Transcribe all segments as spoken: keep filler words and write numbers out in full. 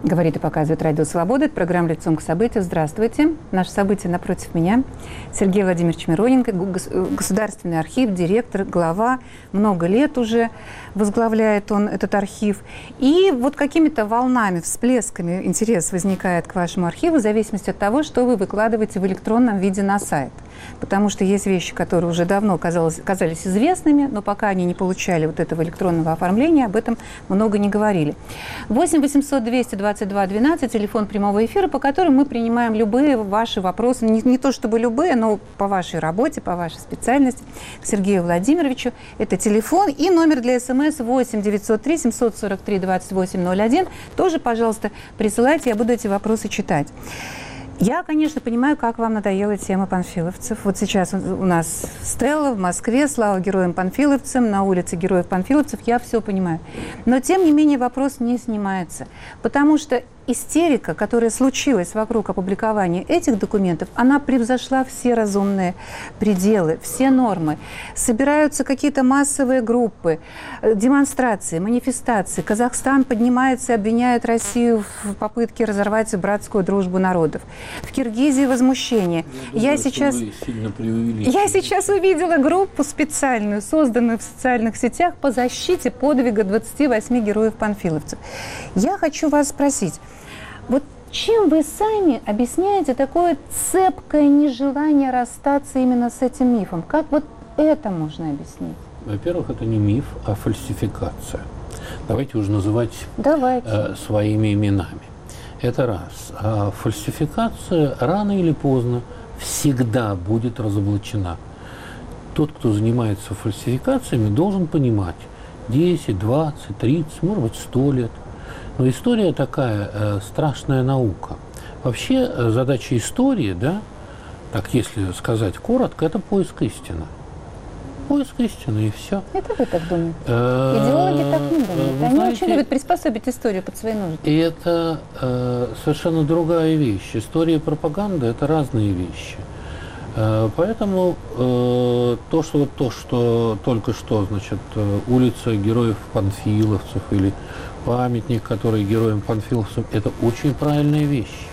Говорит и показывает Радио Свобода. Это программа «Лицом к событию». Здравствуйте. Наше событие напротив меня. Сергей Владимирович Мироненко, Государственный архив, директор, глава. Много лет уже возглавляет он этот архив. И вот какими-то волнами, всплесками интерес возникает к вашему архиву в зависимости от того, что вы выкладываете в электронном виде на сайт. Потому что есть вещи, которые уже давно казалось, казались известными, но пока они не получали вот этого электронного оформления, об этом много не говорили. восемь восемьсот двести двадцать два двенадцать, телефон прямого эфира, по которому мы принимаем любые ваши вопросы, не, не то чтобы любые, но по вашей работе, по вашей специальности, к Сергею Владимировичу. Это телефон и номер для СМС восемь девятьсот три семьсот сорок три двадцать восемь ноль один. Тоже, пожалуйста, присылайте, я буду эти вопросы читать. Я, конечно, понимаю, как вам надоела тема панфиловцев. Вот сейчас у нас Стелла в Москве, слава героям-панфиловцам, на улице героев-панфиловцев, я все понимаю. Но, тем не менее, вопрос не снимается, потому что истерика, которая случилась вокруг опубликования этих документов, она превзошла все разумные пределы, все нормы. Собираются какие-то массовые группы, демонстрации, манифестации. Казахстан поднимается и обвиняет Россию в попытке разорвать братскую дружбу народов. В Киргизии возмущение. Я, Я, сейчас... Я сейчас увидела группу специальную, созданную в социальных сетях по защите подвига двадцати восьми героев-панфиловцев. Я хочу вас спросить, вот чем вы сами объясняете такое цепкое нежелание расстаться именно с этим мифом? Как вот это можно объяснить? Во-первых, это не миф, а фальсификация. Давайте уже называть Давайте. Э, своими именами. Это раз. А фальсификация рано или поздно всегда будет разоблачена. Тот, кто занимается фальсификациями, должен понимать десять, двадцать, тридцать, может быть, сто лет. Но история такая э, страшная наука. Вообще э, задача истории, да, так если сказать коротко, это поиск истины. Поиск истины, и все. Это вы так думаете? Идеологи так не думают. Они очень любят приспособить историю под свои нужды. И это э, совершенно другая вещь. История и пропаганда – это разные вещи. Э, поэтому э, то, что, то, что только что, значит, улица героев-панфиловцев или памятник, который героям-панфиловцам, это очень правильная вещь.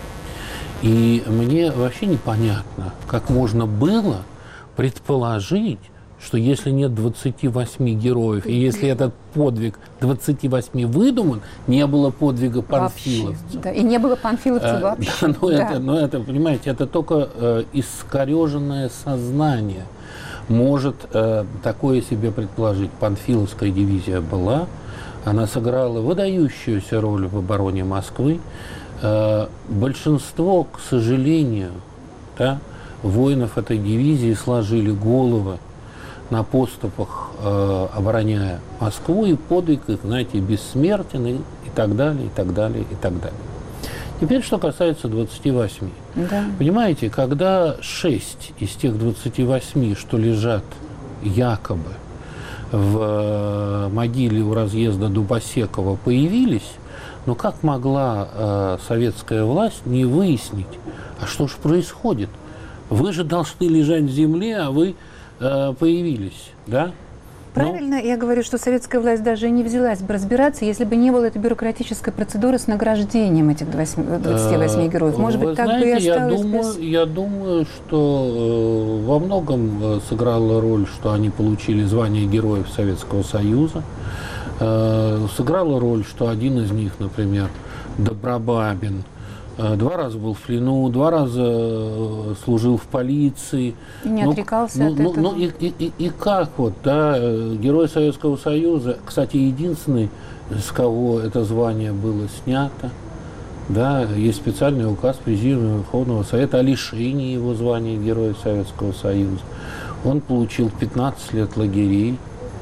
И мне вообще непонятно, как можно было предположить, что если нет двадцати восьми героев, и если этот подвиг двадцати восьми выдуман, не было подвига панфиловцев. Вообще, да, и не было панфиловцев а, вообще. Да, но, да. Это, но это, понимаете, это только э, искореженное сознание может э, такое себе предположить. Панфиловская дивизия была, она сыграла выдающуюся роль в обороне Москвы. Э, большинство, к сожалению, да, воинов этой дивизии сложили головы на поступах, э, обороняя Москву, и подвиг их, знаете, бессмертен, и, и так далее, и так далее, и так далее. Теперь, что касается двадцати восьми. Да. Понимаете, когда шесть из тех двадцати восьми, что лежат якобы в э, могиле у разъезда Дубосекова, появились, ну как могла э, советская власть не выяснить, а что же происходит? Вы же должны лежать в земле, а вы появились, да? Правильно, ну, я говорю, что советская власть даже и не взялась бы разбираться, если бы не было этой бюрократической процедуры с награждением этих двадцати восьми героев. Может быть, так бы и осталось. Я думаю, я думаю, что э, во многом сыграла роль, что они получили звание Героев Советского Союза. Э, сыграла роль, что один из них, например, Добробабин, два раза был в плену, два раза служил в полиции. И не отрекался ну, от ну, этого. Ну, и, и, и как вот, да, Герой Советского Союза, кстати, единственный, с кого это звание было снято, да, есть специальный указ Президиума Верховного Совета о лишении его звания Героя Советского Союза. Он получил пятнадцать лет лагерей.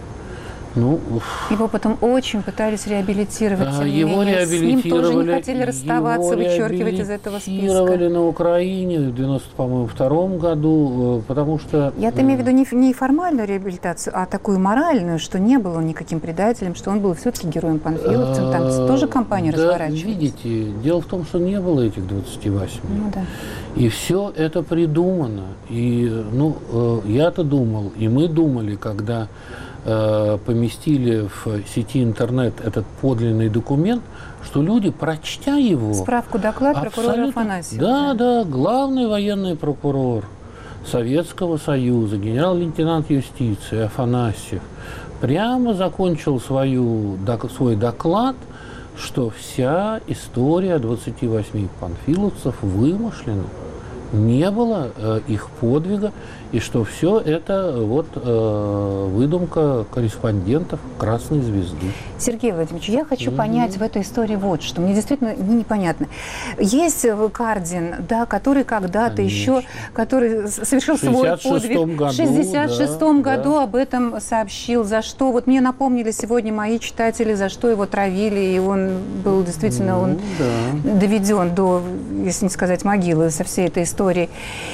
Ну, его потом очень пытались реабилитировать, тем не его менее. С ним тоже не хотели расставаться, вычеркивать из этого списка. Реабилитировали на Украине в девяносто втором году, потому что... Я-то имею в виду не, не формальную реабилитацию, а такую моральную, что не был он никаким предателем, что он был все-таки героем-панфиловцем, там тоже кампания да, разворачивалась. Видите, дело в том, что не было этих двадцати восьми. Ну, да. И все это придумано. И, ну, я-то думал, и мы думали, когда э, поместили в сети интернет этот подлинный документ, что люди, прочтя его... Справку, доклад прокурора Афанасьева. Да, да, главный военный прокурор Советского Союза, генерал-лейтенант юстиции Афанасьев, прямо закончил свою, свой доклад, что вся история двадцати восьми панфиловцев вымышлена, не было э, их подвига, и что все это вот э, выдумка корреспондентов Красной Звезды. Сергей Владимирович, я хочу mm-hmm. понять в этой истории вот что. Мне действительно непонятно. Есть Кардин, да, который когда-то еще, который совершил свой подвиг. Году, в шестьдесят шестом да, году да. об этом сообщил. За что? Вот мне напомнили сегодня мои читатели, за что его травили, и он был действительно ну, он да. доведен до, если не сказать, могилы со всей этой истории. Истории.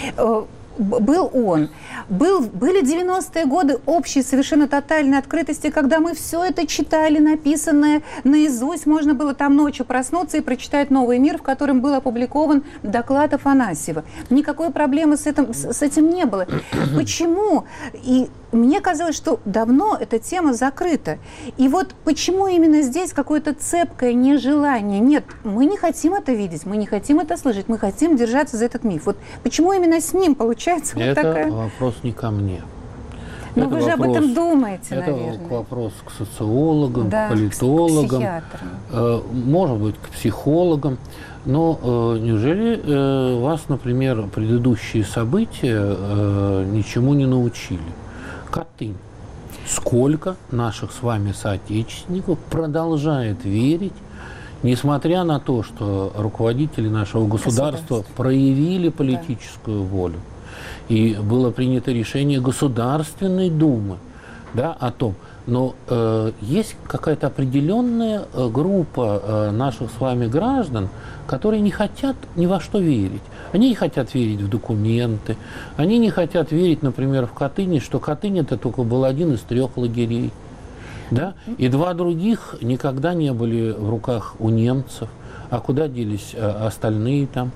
Был он. Был, были девяностые годы общей совершенно тотальной открытости, когда мы все это читали, написанное наизусть. Можно было там ночью проснуться и прочитать «Новый мир», в котором был опубликован доклад Афанасьева. Никакой проблемы с этим, с этим не было. Почему? И мне казалось, что давно эта тема закрыта. И вот почему именно здесь какое-то цепкое нежелание? Нет, мы не хотим это видеть, мы не хотим это слышать, мы хотим держаться за этот миф. Вот почему именно с ним получается вот такая... Это вопрос не ко мне. Но вы же об этом думаете, это наверное. Это вопрос к социологам, да, к политологам, к психиатрам. Э, может быть, к психологам. Но э, неужели э, вас, например, предыдущие события э, ничему не научили? Катынь. Сколько наших с вами соотечественников продолжает верить, несмотря на то, что руководители нашего государства проявили политическую да. волю, и было принято решение Государственной Думы, да, о том, но э, есть какая-то определенная э, группа э, наших с вами граждан, которые не хотят ни во что верить. Они не хотят верить в документы, они не хотят верить, например, в Катыни, что Катынь это только был один из трех лагерей. Да? И два других никогда не были в руках у немцев. А куда делись э, остальные там?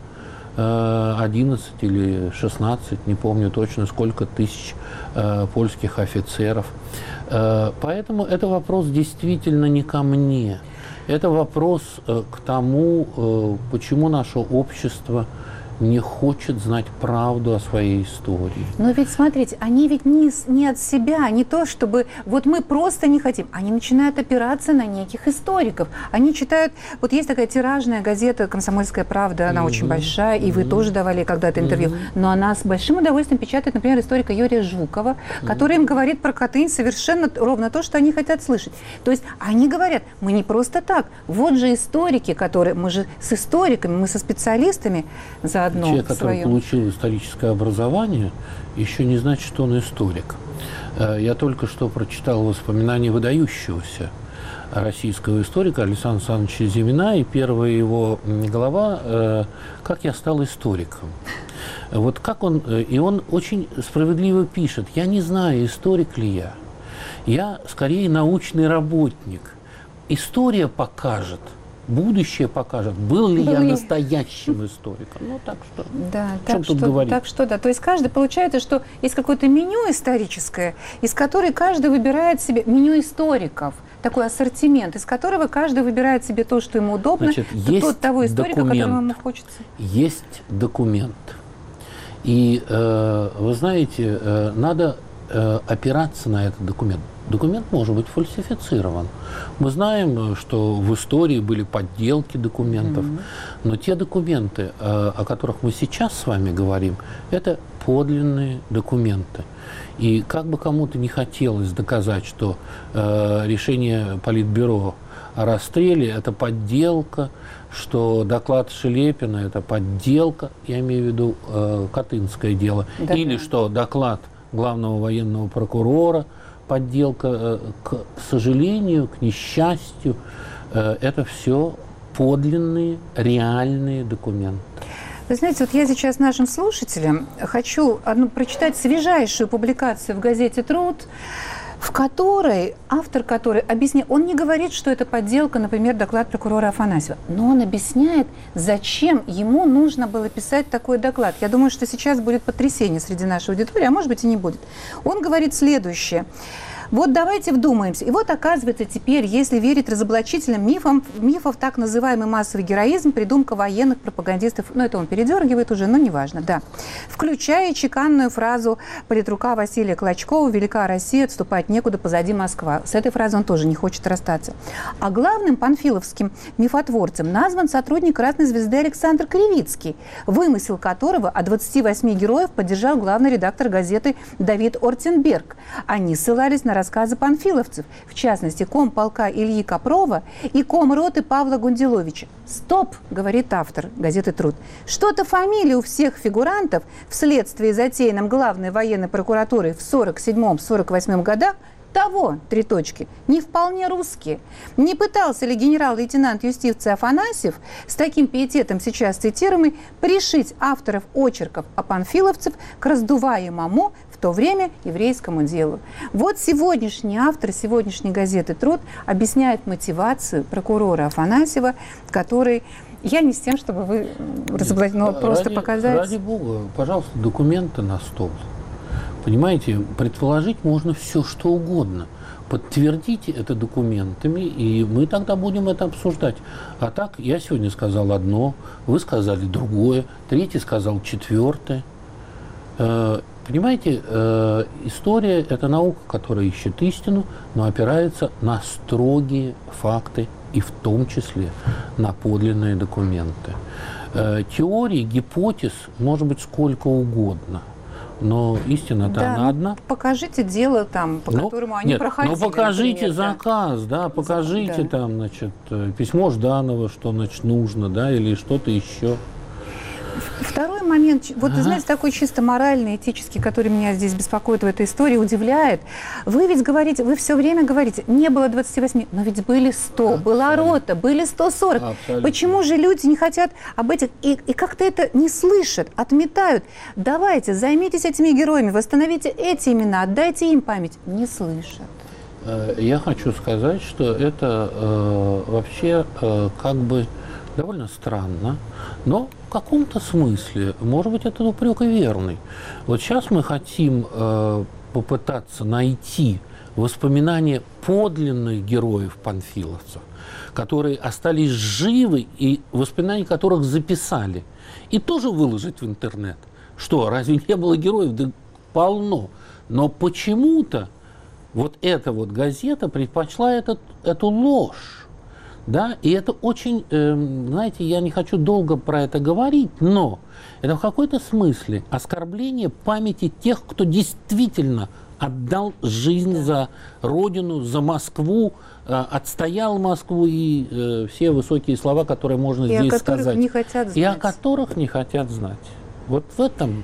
одиннадцать или шестнадцать, не помню точно, сколько тысяч э, польских офицеров. Э, поэтому это вопрос действительно не ко мне. Это вопрос э, к тому, э, почему наше общество не хочет знать правду о своей истории. Но ведь, смотрите, они ведь не, не от себя, не то, чтобы... Вот мы просто не хотим. Они начинают опираться на неких историков. Они читают... Вот есть такая тиражная газета «Комсомольская правда», она mm-hmm. очень большая, и вы mm-hmm. тоже давали когда-то интервью. Mm-hmm. Но она с большим удовольствием печатает, например, историка Юрия Жукова, mm-hmm. который им говорит про Катынь совершенно ровно то, что они хотят слышать. То есть они говорят, мы не просто так. Вот же историки, которые... Мы же с историками, мы со специалистами за Человек, который получил историческое образование, еще не значит, что он историк. Я только что прочитал воспоминания выдающегося российского историка Александра Александровича Зимина, и первая его глава «Как я стал историком». Вот как он, и он очень справедливо пишет: «Я не знаю, историк ли я. Я скорее научный работник. История покажет». Будущее покажет, был ли был я ли... настоящим историком. Ну, так что, да, так тут что, говорить? Так что, да. То есть каждый, получается, что есть какое-то меню историческое, из которого каждый выбирает себе, меню историков, такой ассортимент, из которого каждый выбирает себе то, что ему удобно, Значит, есть тот, того историка, документ, которому ему хочется. Есть документ. И, э, вы знаете, э, надо э, опираться на этот документ. Документ может быть фальсифицирован. Мы знаем, что в истории были подделки документов, mm-hmm. но те документы, о которых мы сейчас с вами говорим, это подлинные документы. И как бы кому-то не хотелось доказать, что э, решение Политбюро о расстреле – это подделка, что доклад Шелепина – это подделка, я имею в виду э, Катынское дело, да, или да. что доклад главного военного прокурора – подделка, к сожалению, к несчастью, это все подлинные, реальные документы. Вы знаете, вот я сейчас нашим слушателям хочу одну, прочитать свежайшую публикацию в газете «Труд», в которой, автор которой объясняет, он не говорит, что это подделка, например, доклад прокурора Афанасьева, но он объясняет, зачем ему нужно было писать такой доклад. Я думаю, что сейчас будет потрясение среди нашей аудитории, а может быть и не будет. Он говорит следующее. Вот давайте вдумаемся. И вот оказывается теперь, если верить разоблачительным мифам, мифов, так называемый массовый героизм, придумка военных пропагандистов, ну это он передергивает уже, но неважно, да. Включая чеканную фразу политрука Василия Клочкова «Велика Россия, отступать некуда, позади Москва». С этой фразой он тоже не хочет расстаться. А главным панфиловским мифотворцем назван сотрудник «Красной звезды» Александр Кривицкий, вымысел которого от двадцати восьми героев поддержал главный редактор газеты Давид Ортенберг. Они ссылались на рассказы панфиловцев, в частности, комполка Ильи Копрова и комроты Павла Гунделовича. «Стоп!» – говорит автор газеты «Труд». Что-то фамилии у всех фигурантов в следствии, затеянном главной военной прокуратурой в сорок седьмом — сорок восьмом годах, того, три точки, не вполне русские. Не пытался ли генерал-лейтенант юстиции Афанасьев с таким пиететом, сейчас цитируемый, пришить авторов очерков о панфиловцев к раздуваемому в то время еврейскому делу? Вот сегодняшний автор сегодняшней газеты «Труд» объясняет мотивацию прокурора Афанасьева, который... Я не с тем, чтобы вы разоблачили, но просто ради, показать... Ради бога, пожалуйста, документы на стол. Понимаете, предположить можно все, что угодно. Подтвердите это документами, и мы тогда будем это обсуждать. А так, я сегодня сказал одно, вы сказали другое, третий сказал четвертое. Понимаете, история – это наука, которая ищет истину, но опирается на строгие факты, и в том числе на подлинные документы. Теорий, гипотез может быть сколько угодно. Но истина-то да, она одна. Покажите дело там, по ну, которому они нет, проходили. Ну покажите например, заказ, да, да покажите да. там, значит, письмо Жданова, что, значит, нужно, да, или что-то еще. Второй момент, вот, ага. знаете, такой чисто моральный, этический, который меня здесь беспокоит в этой истории, удивляет. Вы ведь говорите, вы все время говорите, не было двадцати восьми, но ведь были сто, абсолютно. Была рота, были сто сорок. Абсолютно. Почему же люди не хотят об этих, и, и как-то это не слышат, отметают? Давайте, займитесь этими героями, восстановите эти имена, отдайте им память. Не слышат. Я хочу сказать, что это э, вообще э, как бы довольно странно, но в каком-то смысле, может быть, это упрек и верный. Вот сейчас мы хотим э, попытаться найти воспоминания подлинных героев панфиловцев, которые остались живы и воспоминания которых записали, и тоже выложить в интернет. Что, разве не было героев? Да полно. Но почему-то вот эта вот газета предпочла этот, эту ложь. Да, и это очень, э, знаете, я не хочу долго про это говорить, но это в какой-то смысле оскорбление памяти тех, кто действительно отдал жизнь за Родину, за Москву, э, отстоял Москву и э, все высокие слова, которые можно и здесь сказать. Не хотят знать. И о которых не хотят знать. Вот в этом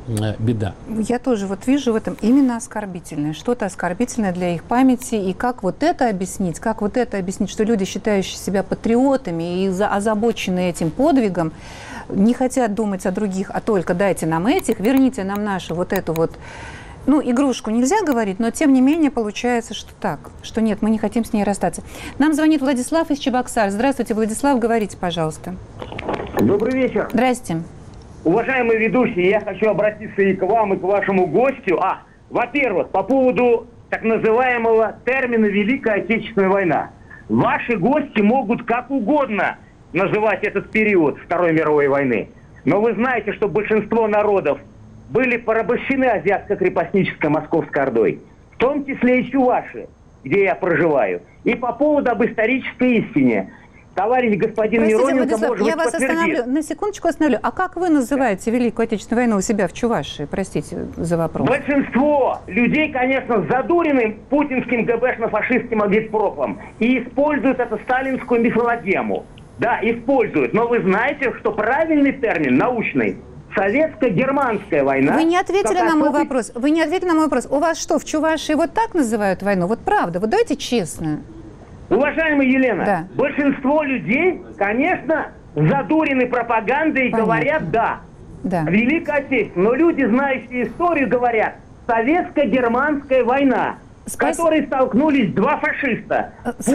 беда. Я тоже вот вижу в этом именно оскорбительное, что-то оскорбительное для их памяти, и как вот это объяснить, как вот это объяснить, что люди, считающие себя патриотами и озабоченные этим подвигом, не хотят думать о других, а только дайте нам этих, верните нам нашу вот эту вот, ну, игрушку нельзя говорить, но тем не менее получается, что так, что нет, мы не хотим с ней расстаться. Нам звонит Владислав из Чебоксар. Здравствуйте, Владислав, говорите, пожалуйста. Добрый вечер. Здрасте. Уважаемые ведущие, я хочу обратиться и к вам, и к вашему гостю. А, во-первых, по поводу так называемого термина «Великая Отечественная война». Ваши гости могут как угодно называть этот период Второй мировой войны. Но вы знаете, что большинство народов были порабощены азиатско-крепостнической Московской Ордой. В том числе и чуваши, где я проживаю. И по поводу об исторической истине. Товарищ господин Простите, Мироненко, Владислав, может быть, я вас подтвердит. остановлю, на секундочку остановлю. А как вы называете Великую Отечественную войну у себя в Чувашии? Простите за вопрос. Большинство людей, конечно, задурены путинским ГБшно-фашистским агитпропом и используют эту сталинскую мифологему. Да, используют. Но вы знаете, что правильный термин, научный, советско-германская война. Вы не ответили на мой особый... вопрос. Вы не ответили на мой вопрос. У вас что, в Чувашии вот так называют войну? Вот правда, вот давайте честно. Уважаемая Елена, да. Большинство людей, конечно, задурены пропагандой и Понятно. Говорят «да». Да. Великая Отечественная. Но люди, знающие историю, говорят «советско-германская война», Спас... в которой столкнулись два фашиста.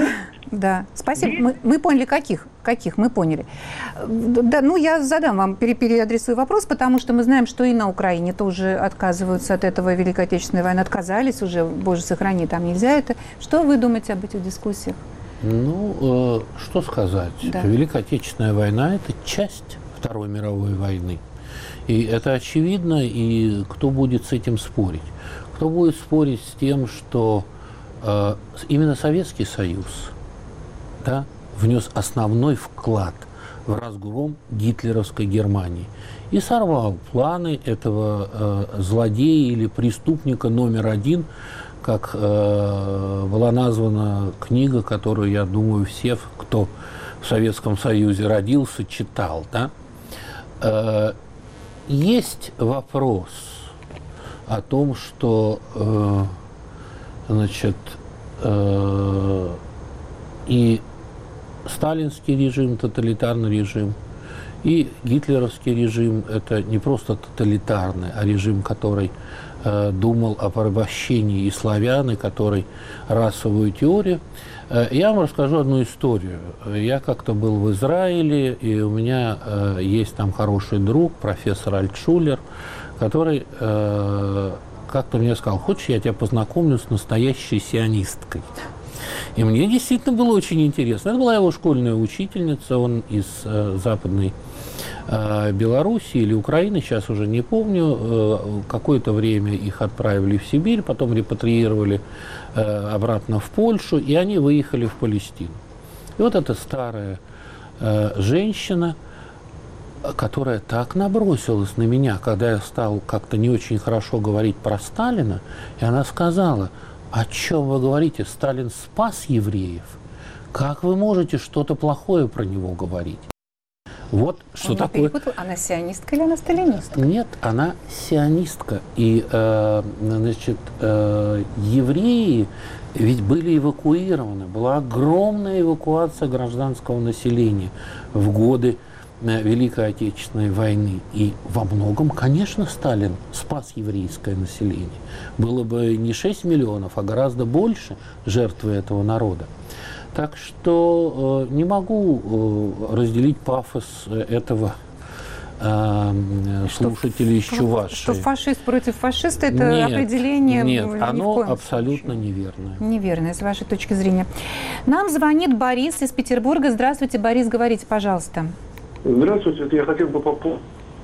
Да, спасибо. И... Мы, мы поняли, каких. Каких, мы поняли. Да, ну, я задам вам, пере, переадресую вопрос, потому что мы знаем, что и на Украине тоже отказываются от этого. Великой Отечественной войны отказались уже, боже, сохрани, там нельзя это. Что вы думаете об этих дискуссиях? Ну, э, что сказать. Да. Великая Отечественная война – это часть Второй мировой войны. И это очевидно, и кто будет с этим спорить? Кто будет спорить с тем, что э, именно Советский Союз, да, внес основной вклад в разгром гитлеровской Германии и сорвал планы этого э, злодея или преступника номер один, как э, была названа книга, которую, я думаю, все, кто в Советском Союзе родился, читал. Да? Э, есть вопрос о том, что э, значит, э, и сталинский режим, тоталитарный режим, и гитлеровский режим – это не просто тоталитарный, а режим, который э, думал о порабощении и славян, и который расовую теорию. Э, я вам расскажу одну историю. Я как-то был в Израиле, и у меня э, есть там хороший друг, профессор Альтшулер, который э, как-то мне сказал: хочешь, я тебя познакомлю с настоящей сионисткой? И мне действительно было очень интересно. Это была его школьная учительница, он из э, Западной э, Белоруссии или Украины, сейчас уже не помню. Э, какое-то время их отправили в Сибирь, потом репатриировали э, обратно в Польшу, и они выехали в Палестину. И вот эта старая э, женщина, которая так набросилась на меня, когда я стал как-то не очень хорошо говорить про Сталина, и она сказала: о чем вы говорите? Сталин спас евреев. Как вы можете что-то плохое про него говорить? Вот что Он такое. Перепутал. Она сионистка или она сталинистка? Нет, она сионистка. И, э, значит, э, евреи ведь были эвакуированы. Была огромная эвакуация гражданского населения в годы Великой Отечественной войны. И во многом, конечно, Сталин спас еврейское население. Было бы не шесть миллионов, а гораздо больше жертвы этого народа. Так что э, не могу э, разделить пафос этого э, слушателя из Чувашии. Что фашист против фашиста – это нет, определение нет, ни оно в коем абсолютно случае. неверное. Неверное, с вашей точки зрения. Нам звонит Борис из Петербурга. Здравствуйте, Борис, говорите, пожалуйста. Здравствуйте, я хотел бы по поводу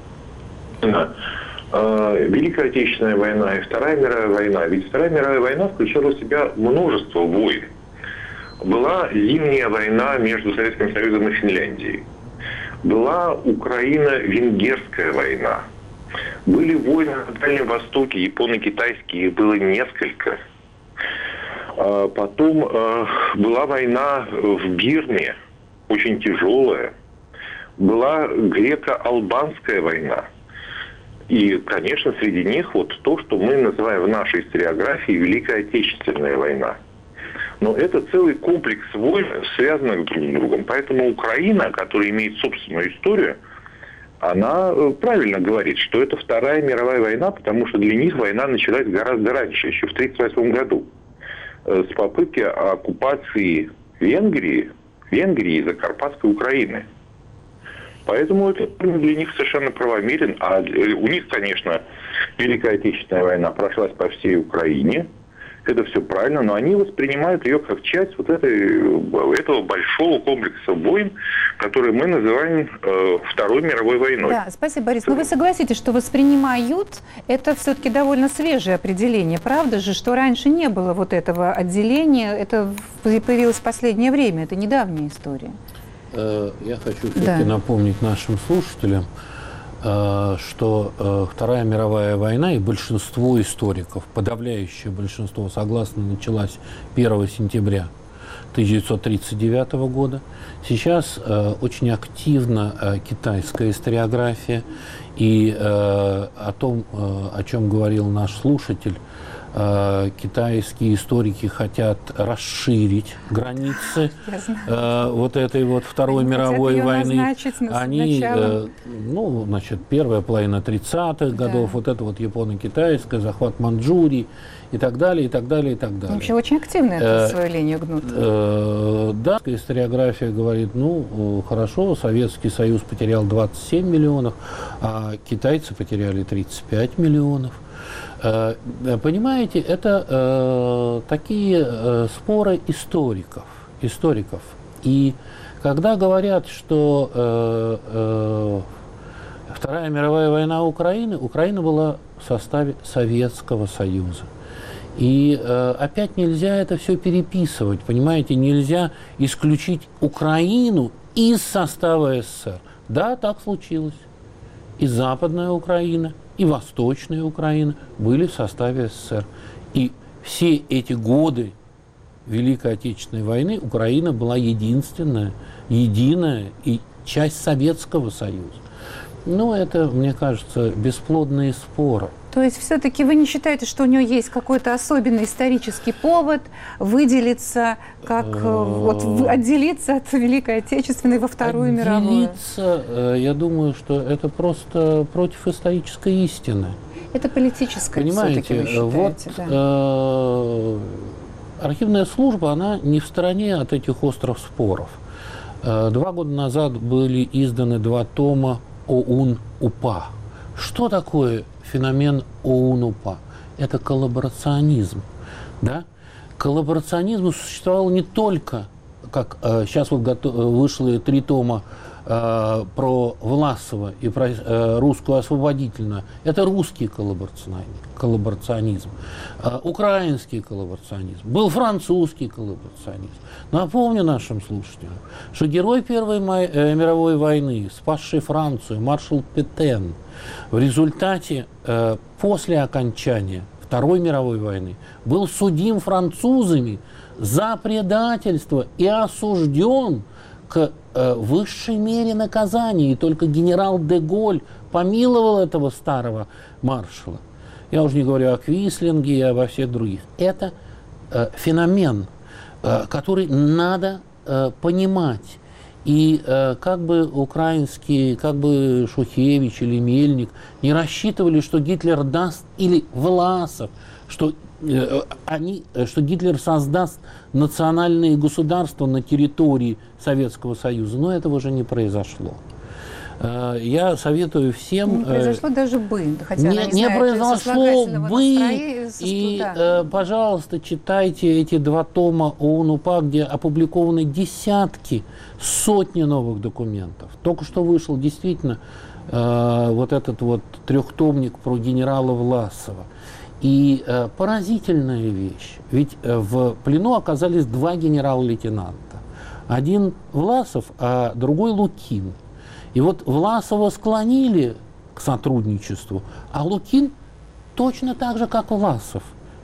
Великая Отечественная война и Вторая мировая война. Ведь Вторая мировая война включала в себя множество войн. Была зимняя война между Советским Союзом и Финляндией. Была Украино-Венгерская война. Были войны на Дальнем Востоке, японо-китайские, их было несколько. Потом была война в Бирме, очень тяжелая. Была греко-албанская война. И, конечно, среди них вот то, что мы называем в нашей историографии Великая Отечественная война. Но это целый комплекс войн, связанных друг с другом. Поэтому Украина, которая имеет собственную историю, она правильно говорит, что это Вторая мировая война, потому что для них война началась гораздо раньше, еще в тысяча девятьсот тридцать восьмом году, с попытки оккупации Венгрии, Венгрии и Закарпатской Украины. Поэтому это для них совершенно правомерен. А у них, конечно, Великая Отечественная война прошлась по всей Украине. Это все правильно, но они воспринимают ее как часть вот этой, этого большого комплекса войн, который мы называем э, Второй мировой войной. Да, спасибо, Борис. Но вы согласитесь, что воспринимают – это все-таки довольно свежее определение. Правда же, что раньше не было вот этого отделения, это появилось в последнее время, это недавняя история. Я хочу все-таки да. напомнить нашим слушателям, что Вторая мировая война, и большинство историков, подавляющее большинство, согласно, началась первого сентября тысяча девятьсот тридцать девятого года. Сейчас очень активна китайская историография, и о том, о чем говорил наш слушатель, э, китайские историки хотят расширить границы э, вот этой вот Второй Они мировой войны. Они, э, ну, значит, первая половина тридцатых годов, да. Вот это вот японо-китайское, захват Манчжурии и так далее, и так далее, и так далее. Вообще очень активно эту э, свою линию гнут. Э, да, историография говорит, ну, хорошо, Советский Союз потерял двадцать семь миллионов, а китайцы потеряли тридцать пять миллионов. Э, понимаете, это э, такие э, споры историков, историков. И когда говорят, что э, э, Вторая мировая война Украины, Украина была в составе Советского Союза. И э, опять нельзя это все переписывать, понимаете, нельзя исключить Украину из состава СССР. Да, так случилось. И Западная Украина, и Восточная Украина были в составе СССР. И все эти годы Великой Отечественной войны Украина была единственная, единая и часть Советского Союза. Ну, это, мне кажется, бесплодные споры. То есть все-таки вы не считаете, что у нее есть какой-то особенный исторический повод выделиться, как вот, отделиться от Великой Отечественной во Вторую мировую? Отделиться, я думаю, что это просто против исторической истины. Это политическое, понимаете, вы считаете, вот да. э, архивная служба, она не в стороне от этих острых споров. Э, два года назад были изданы два тома ОУН-УПА. Что такое феномен ОУН-УПА? Это коллаборационизм. Да? Коллаборационизм существовал не только, как э, сейчас вот готов, вышло три тома э, про Власова и про э, русскую освободительную. Это русский коллаборационизм, коллаборационизм э, украинский коллаборационизм, был французский коллаборационизм. Напомню нашим слушателям, что герой Первой май, э, мировой войны, спасший Францию, маршал Петен, в результате, э, после окончания Второй мировой войны, был судим французами за предательство и осужден к э, высшей мере наказания. И только генерал де Голь помиловал этого старого маршала. Я уже не говорю о Квислинге и обо всех других. Это э, феномен, э, который надо э, понимать. И э, как бы украинские, как бы Шухевич или Мельник не рассчитывали, что Гитлер даст, или Власов, что, э, они, что Гитлер создаст национальные государства на территории Советского Союза, но этого уже не произошло. Э, я советую всем... Не произошло э, даже бы, хотя не, не, не знает, произошло бы, и, э, пожалуйста, читайте эти два тома ОУН-УПА, где опубликованы десятки, сотни новых документов. Только что вышел действительно э, вот этот вот трехтомник про генерала Власова. И э, поразительная вещь. Ведь э, в плену оказались два генерал-лейтенанта. Один Власов, а другой Лукин. И вот Власова склонили к сотрудничеству, а Лукин точно так же, как Власов.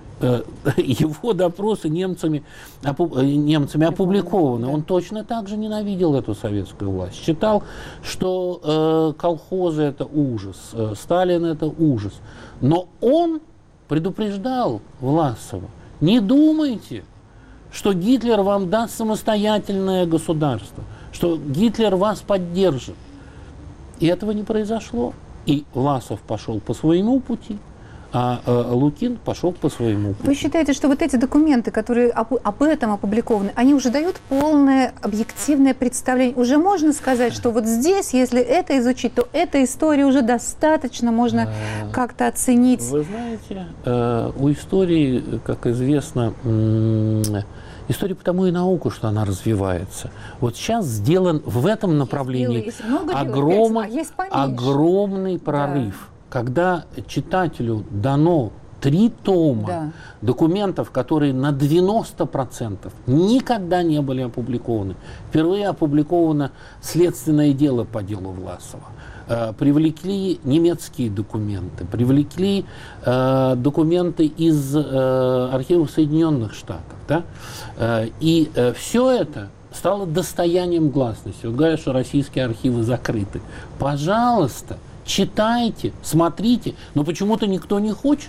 Его допросы немцами, немцами опубликованы. Он точно так же ненавидел эту советскую власть. Считал, что э, колхозы – это ужас, э, Сталин – это ужас. Но он предупреждал Власова: не думайте, что Гитлер вам даст самостоятельное государство, что Гитлер вас поддержит. И этого не произошло. И Власов пошел по своему пути, а э, Лукин пошел по своему пути. Вы считаете, что вот эти документы, которые об, об этом опубликованы, они уже дают полное объективное представление? Уже можно сказать, что вот здесь, если это изучить, то эта история уже достаточно, можно э, как-то оценить? Вы знаете, э, у истории, как известно, э, история потому и наука, что она развивается. Вот сейчас сделан в этом направлении есть белые, есть огром, белых, есть огромный прорыв. Да. Когда читателю дано три тома да. документов, которые на девяносто процентов никогда не были опубликованы. Впервые опубликовано следственное дело по делу Власова. Э, привлекли немецкие документы, привлекли э, документы из э, архивов Соединенных Штатов. Да? Э, и э, все это стало достоянием гласности. Вот говорят, что российские архивы закрыты. Пожалуйста, читайте, смотрите, но почему-то никто не хочет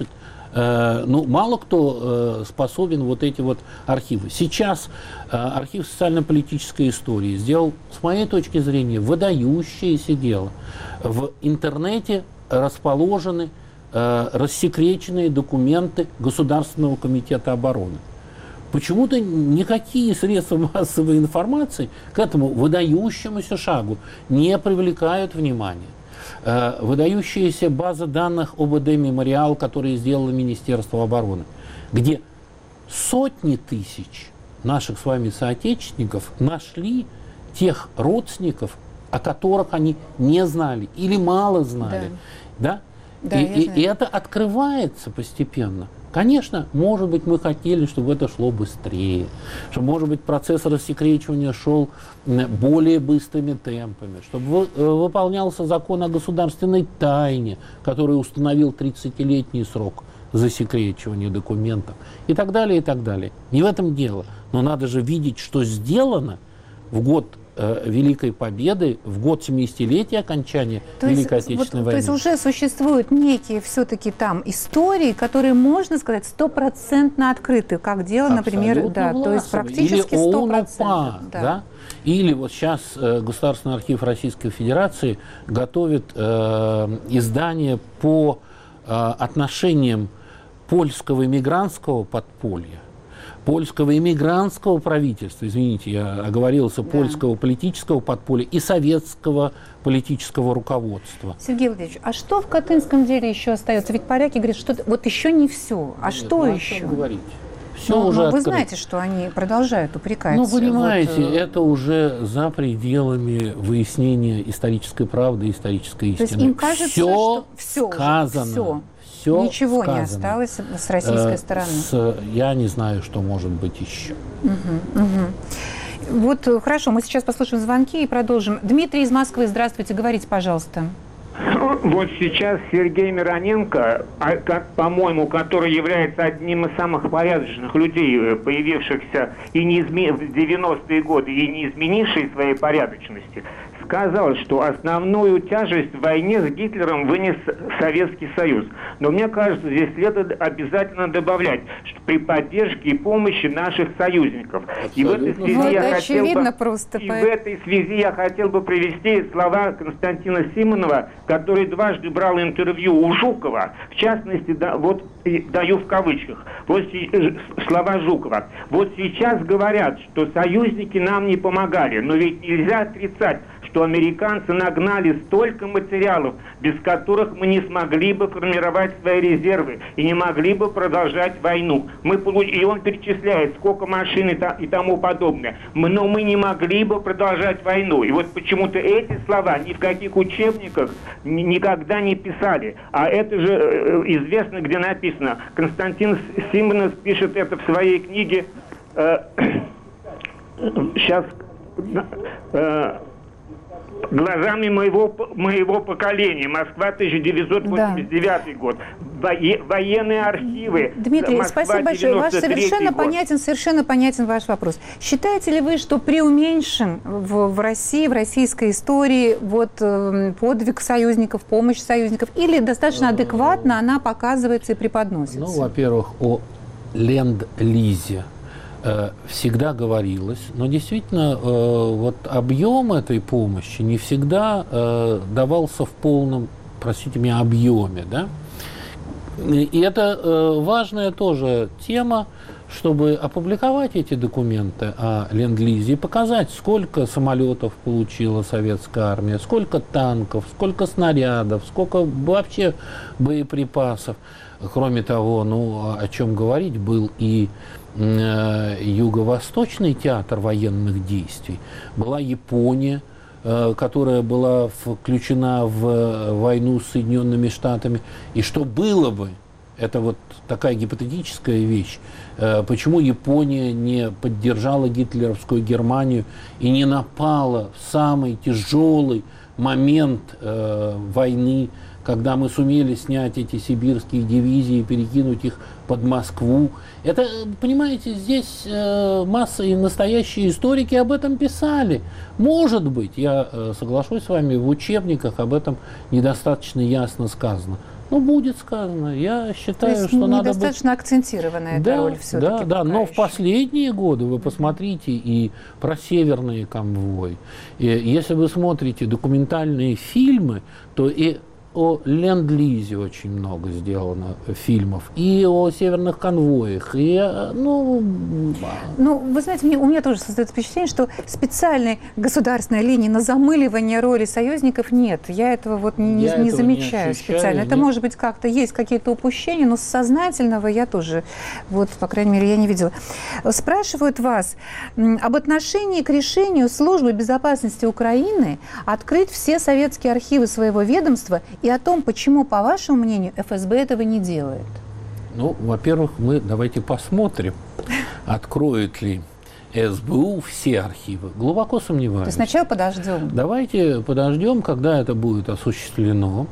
Э, ну, мало кто э, способен вот эти вот архивы. Сейчас э, архив социально-политической истории сделал, с моей точки зрения, выдающееся дело. В интернете расположены э, рассекреченные документы Государственного комитета обороны. Почему-то никакие средства массовой информации к этому выдающемуся шагу не привлекают внимания. Э, выдающаяся база данных ОБД «Мемориал», которую сделало Министерство обороны, где сотни тысяч наших с вами соотечественников нашли тех родственников, о которых они не знали или мало знали. Да. Да? Да, и, и, знаю. и это открывается постепенно. Конечно, может быть, мы хотели, чтобы это шло быстрее, чтобы, может быть, процесс рассекречивания шел более быстрыми темпами, чтобы выполнялся закон о государственной тайне, который установил тридцатилетний срок засекречивания документов и так далее, и так далее. Не в этом дело. Но надо же видеть, что сделано в год э, Великой Победы, в год семидесятилетия окончания то Великой есть, Отечественной вот, войны. То есть уже существуют некие все-таки там истории, которые, можно сказать, стопроцентно открыты, как дело, например, Абсолютно да, то есть власовы. практически Или сто ОУН-УПА, процентов. Да. да? Или вот сейчас э, Государственный архив Российской Федерации готовит э, издание по э, отношениям польского иммигрантского подполья, польского иммигрантского правительства, извините, я оговорился, да. польского политического подполья и советского политического руководства. Сергей Владимирович, а что в Катынском деле еще остается? Ведь поляки говорят, что вот еще не все. А Нет, что ну, еще? Говорить? Все но, уже но вы открыто. знаете, что они продолжают упрекать. Ну, понимаете, вот, это уже за пределами выяснения исторической правды и исторической истины. То есть им кажется, все что все сказано. Все. Все Ничего сказано. не осталось с российской э, стороны. С, я не знаю, что может быть еще. Угу, угу. Вот, хорошо, мы сейчас послушаем звонки и продолжим. Дмитрий из Москвы, здравствуйте, говорите, пожалуйста. Вот сейчас Сергей Мироненко, как, по-моему, который является одним из самых порядочных людей, появившихся и не изме... в девяностые годы и не изменивший своей порядочности, сказал, что основную тяжесть в войне с Гитлером вынес Советский Союз. Но мне кажется, здесь следует обязательно добавлять, что при поддержке и помощи наших союзников. И в этой связи ну, я это хотел очевидно бы, просто. и в этой связи я хотел бы привести слова Константина Симонова, который дважды брал интервью у Жукова, в частности, да, вот даю в кавычках, вот слова Жукова. Вот сейчас говорят, что союзники нам не помогали, но ведь нельзя отрицать, что американцы нагнали столько материалов, без которых мы не смогли бы формировать свои резервы и не могли бы продолжать войну. Мы, и он перечисляет, сколько машин и, и тому подобное. Но мы не могли бы продолжать войну. И вот почему-то эти слова ни в каких учебниках никогда не писали. А это же известно, где написано. Константин Симонов пишет это в своей книге. Э, сейчас... Э, глазами моего, моего поколения. Москва, тысяча девятьсот восемьдесят девятый да. год. Вое, военные архивы. Дмитрий, Москва, спасибо большое. Ваш совершенно понятен, совершенно понятен ваш вопрос. Считаете ли вы, что преуменьшен в, в России, в российской истории вот, э, подвиг союзников, помощь союзников? Или достаточно адекватно она показывается и преподносится? Ну, во-первых, о ленд-лизе всегда говорилось, но действительно э, вот объем этой помощи не всегда э, давался в полном, простите меня, объеме, да? И это э, важная тоже тема, чтобы опубликовать эти документы о ленд-лизе и показать, сколько самолетов получила советская армия, сколько танков, сколько снарядов, сколько вообще боеприпасов. Кроме того, ну, о чем говорить, был и Юго-Восточный театр военных действий, была Япония, которая была включена в войну с Соединенными Штатами. И что было бы, это вот такая гипотетическая вещь, почему Япония не поддержала гитлеровскую Германию и не напала в самый тяжелый момент войны, когда мы сумели снять эти сибирские дивизии и перекинуть их под Москву. Это, понимаете, здесь э, масса и настоящие историки об этом писали. Может быть, я э, соглашусь с вами, в учебниках об этом недостаточно ясно сказано. Ну, будет сказано. Я считаю, То есть что надо быть... недостаточно акцентированная эта да, роль все-таки. Да, да, но в еще. последние годы вы посмотрите и про северные конвои. И если вы смотрите документальные фильмы, то и о Ленд-Лизе очень много сделано фильмов, и о северных конвоях, и, ну... Ну, вы знаете, мне, у меня тоже создается впечатление, что специальной государственной линии на замыливание роли союзников нет. Я этого вот не, не, не замечаю не специально. Это, нет. может быть, как-то есть какие-то упущения, но сознательного я тоже, вот, по крайней мере, я не видела. Спрашивают вас об отношении к решению Службы безопасности Украины открыть все советские архивы своего ведомства и о том, почему, по вашему мнению, эф эс бэ этого не делает. Ну, во-первых, мы давайте посмотрим, откроет ли эс бэ у все архивы. Глубоко сомневаюсь. То есть сначала подождем. Давайте подождем, когда это будет осуществлено.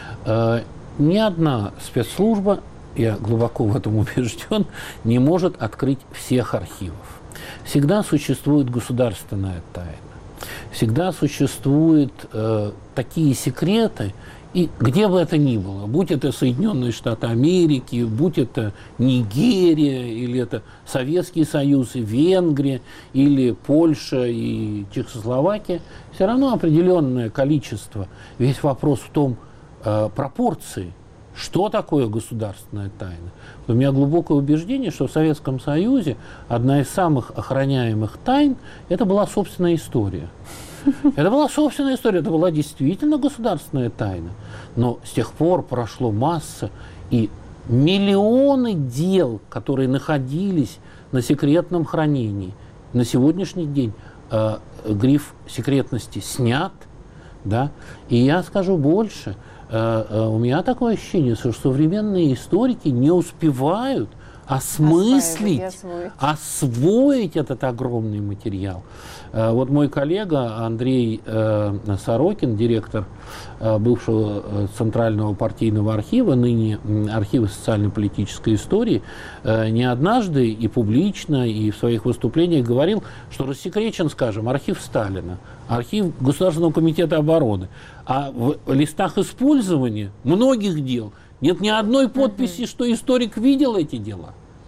Ни одна спецслужба, я глубоко в этом убежден, не может открыть всех архивов. Всегда существует государственная тайна. Всегда существуют э, такие секреты, и где бы это ни было, будь это Соединенные Штаты Америки, будь это Нигерия, или это Советский Союз и Венгрия, или Польша и Чехословакия, все равно определенное количество. Весь вопрос в том, э, пропорции, что такое государственная тайна. У меня глубокое убеждение, что в Советском Союзе одна из самых охраняемых тайн – это была собственная история. Это была собственная история, это была действительно государственная тайна. Но с тех пор прошло масса и миллионы дел, которые находились на секретном хранении. На сегодняшний день э, гриф секретности снят, да, и я скажу больше. Uh, uh, у меня такое ощущение, что современные историки не успевают осмыслить, освоить. освоить этот огромный материал. Uh, вот мой коллега Андрей uh, Сорокин, директор uh, бывшего uh, Центрального партийного архива, ныне uh, архива социально-политической истории, uh, не однажды и публично, и в своих выступлениях говорил, что рассекречен, скажем, архив Сталина, архив Государственного комитета обороны, а в листах использования многих дел нет ни одной подписи, что историк видел эти дела.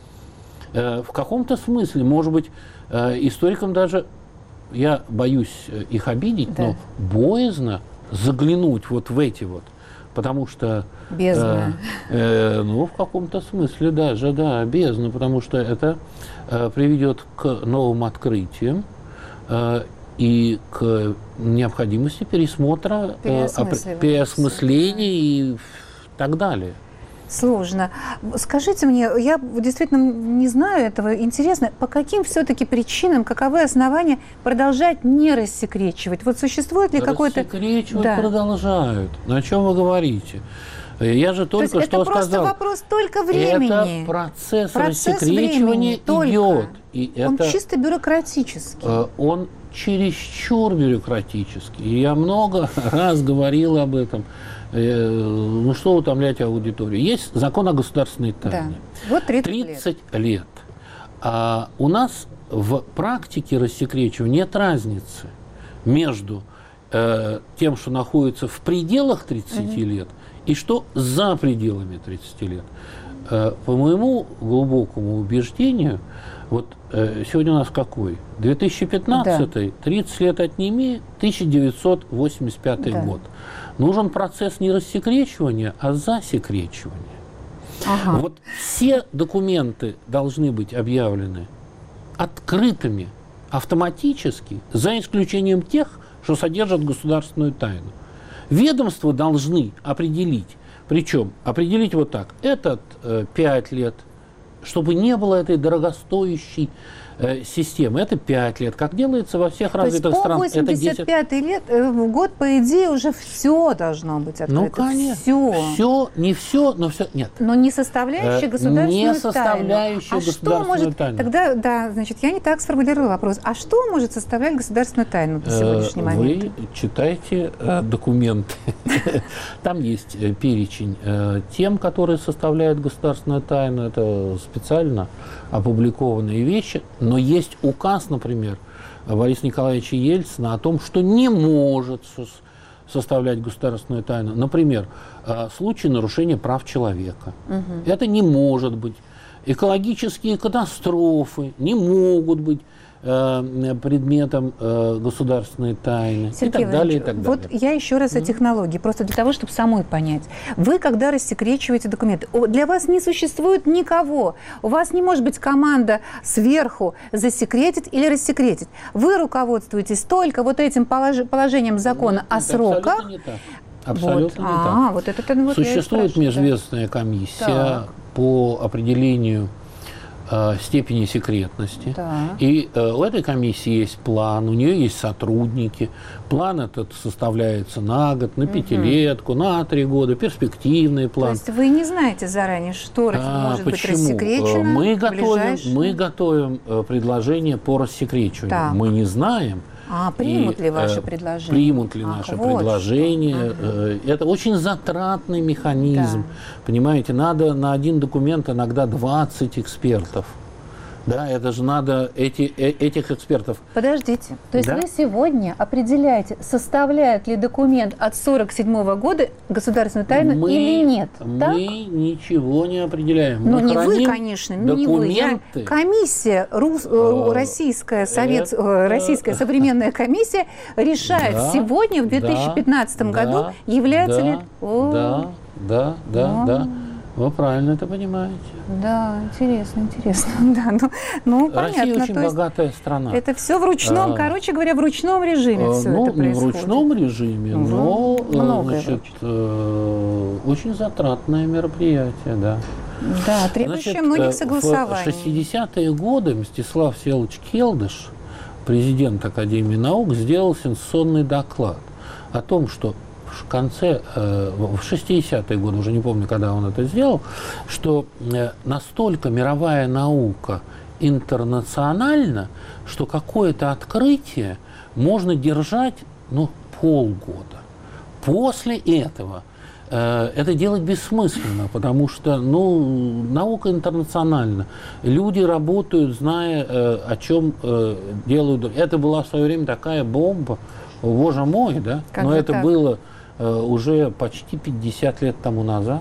Э, в каком-то смысле, может быть, э, историкам даже, я боюсь их обидеть, да. но боязно заглянуть вот в эти вот, потому что... Бездна. Э, э, ну, в каком-то смысле даже, да, бездна, потому что это э, приведет к новым открытиям, э, и к необходимости пересмотра, переосмысления и так далее. Сложно. Скажите мне, я действительно не знаю этого, интересно, по каким все-таки причинам, каковы основания продолжать не рассекречивать? Вот существует ли какой-то... Рассекречивать да. продолжают. На чем вы говорите? Я же только То есть что это просто сказал, вопрос только времени. Это процесс, процесс рассекречивания идет. И он это, чисто бюрократический. Он чересчур бюрократический. И я много раз говорил об этом. Ну что утомлять аудиторию? Есть закон о государственной тайне. Да. Вот тридцать, тридцать лет. лет. А у нас в практике рассекречивания нет разницы между э, тем, что находится в пределах тридцати угу. лет, и что за пределами тридцати лет. Э, по моему глубокому убеждению, вот э, сегодня у нас какой? две тысячи пятнадцатый, да. тридцать лет отними, тысяча девятьсот восемьдесят пятый да. год. Нужен процесс не рассекречивания, а засекречивания. Ага. Вот все документы должны быть объявлены открытыми автоматически, за исключением тех, что содержат государственную тайну. Ведомства должны определить, причем определить вот так, этот э, пять лет, чтобы не было этой дорогостоящей э, системы. Это пять лет, как делается во всех развитых странах. То есть по восемьдесят пятый лет, э, год, по идее, уже все должно быть открыто. Ну, конечно. Все. Все, не все, но все. Нет. Но не составляющая государственную тайну. Не составляющая тайну. А государственную что может, тайну. Тогда, да, значит, я не так сформулировала вопрос. А что может составлять государственную тайну на сегодняшний э, момент? Вы читайте э, документы. Там есть э, перечень э, тем, которые составляют государственную тайну. Это специально опубликованные вещи. Но есть указ, например, Бориса Николаевича Ельцина о том, что не может составлять государственную тайну. Например, э, случай нарушения прав человека. Угу. Это не может быть. Экологические катастрофы не могут быть э, предметом э, государственной тайны. Сергей и так далее, и так далее. Вот я еще раз mm-hmm. о технологии, просто для того, чтобы самой понять. Вы, когда рассекречиваете документы, для вас не существует никого. У вас не может быть команда сверху засекретить или рассекретить. Вы руководствуетесь только вот этим полож- положением закона Нет, о сроках. Абсолютно не так. Абсолютно вот. не а, так. Вот это, вот Существует межведомственная комиссия так. по определению э, степени секретности. Так. И э, у этой комиссии есть план, у нее есть сотрудники. План этот составляется на год, на пятилетку, угу. на три года, перспективный план. То есть вы не знаете заранее, что а, может почему? быть рассекречено? Мы готовим, ближайшее... мы готовим э, предложение по рассекречиванию. Так. Мы не знаем. А примут и, ли ваши э, предложения? Примут ли Ах, наши вот предложения. ага. Э, это очень затратный механизм. Да. Понимаете, надо на один документ иногда двадцать экспертов. Да, это же надо эти, э, этих экспертов. Подождите, то есть да? вы сегодня определяете, составляет ли документ от сорок седьмого года государственную тайну мы, или нет? Мы так? ничего не определяем. Ну, мы не вы, храним конечно, не вы. Я, документы. комиссия, рус, э, российская, совет, э, российская современная комиссия решает да, сегодня, в две тысячи пятнадцатом да, году, является да, ли... О, да, да, да, о. да. Вы правильно это понимаете. Да, интересно, интересно. Да, ну, ну, Россия понятно. очень То есть богатая страна. это все в ручном, а, короче говоря, в ручном режиме а, все ну, это не происходит. в ручном режиме, но многое значит, э, очень затратное мероприятие, да. Да, требующее Значит, многих в согласований. шестидесятые годы Мстислав Всеволодович Келдыш, президент Академии наук, сделал сенсационный доклад о том, что в конце, э, в шестидесятые годы, уже не помню, когда он это сделал, что э, настолько мировая наука интернациональна, что какое-то открытие можно держать, ну, полгода. После этого э, это делать бессмысленно, потому что, ну, наука интернациональна. Люди работают, зная, э, о чем э, делают. Это была в свое время такая бомба, боже мой, да? Как но это так? было уже почти пятьдесят лет тому назад.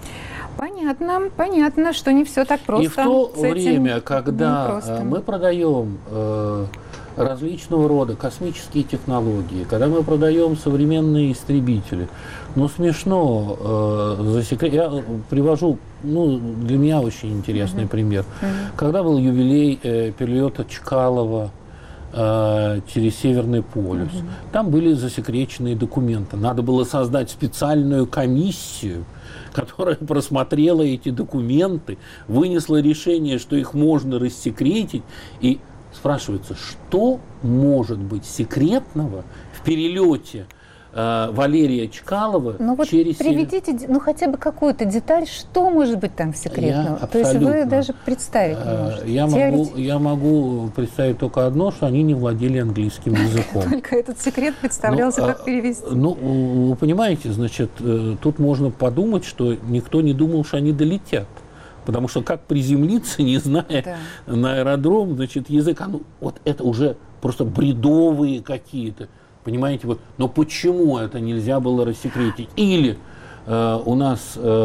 Понятно, понятно, что не все так просто. И в то с этим время, когда непросто. мы продаем э, различного рода космические технологии, когда мы продаем современные истребители, ну смешно э, засекрет... Я привожу, ну, для меня очень интересный uh-huh. пример. Uh-huh. Когда был юбилей э, перелета Чкалова через Северный полюс. Угу. Там были засекреченные документы. Надо было создать специальную комиссию, которая просмотрела эти документы, вынесла решение, что их можно рассекретить. И спрашивается, что может быть секретного в перелете э, Валерия Чкалова ну, вот через приведите, Север... ну хотя бы какую-то деталь, что может быть там секретного. То есть вы даже представить не можете. Я могу, я могу представить только одно, что они не владели английским языком. Только этот секрет представлялся, как перевести. Ну, вы понимаете, значит, тут можно подумать, что никто не думал, что они долетят. Потому что как приземлиться, не зная да. на аэродром, значит, язык, ну, вот это уже просто бредовые какие-то. Понимаете, вот, но почему это нельзя было рассекретить? Или э, у нас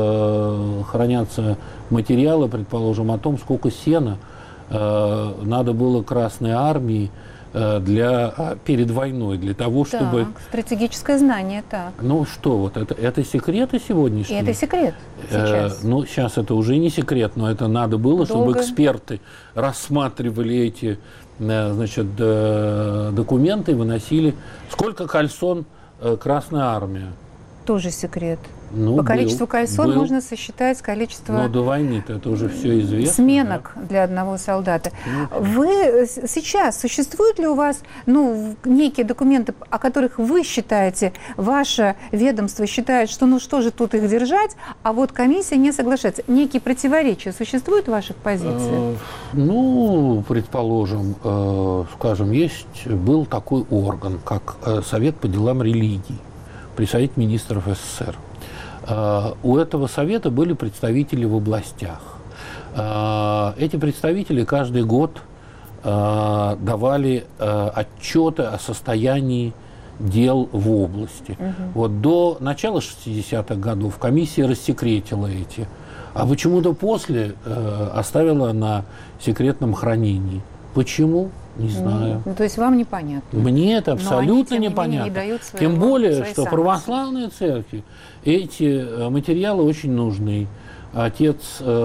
э, хранятся материалы, предположим, о том, сколько сена э, надо было Красной Армии э, для, перед войной, для того, так, чтобы... стратегическое знание, так. Ну что, вот это, это секреты сегодняшние? И это секрет сейчас. Э, ну, сейчас это уже не секрет, но это надо было, Долго. чтобы эксперты рассматривали эти... значит, документы и выносили. Сколько кальсон Красная Армия? Тоже секрет. Ну, По был, количеству кальсон был. можно сосчитать количество... Но до войны-то это уже все известно. Сменок да? для одного солдата. Вы сейчас, существуют ли у вас ну, некие документы, о которых вы считаете, ваше ведомство считает, что ну что же тут их держать, а вот комиссия не соглашается? Некие противоречия существуют в ваших позициях? Ну, предположим, скажем, есть, был такой орган, как Совет по делам религий при Совете министров СССР. У этого совета были представители в областях. Эти представители каждый год давали отчеты о состоянии дел в области. Угу. Вот до начала шестидесятых годов комиссия рассекретила эти, а почему-то после э, оставила на секретном хранении. Почему? Не знаю. Ну, то есть вам непонятно? Мне это абсолютно они, непонятно. Не дают тем более, что православные церкви эти материалы очень нужны. Отец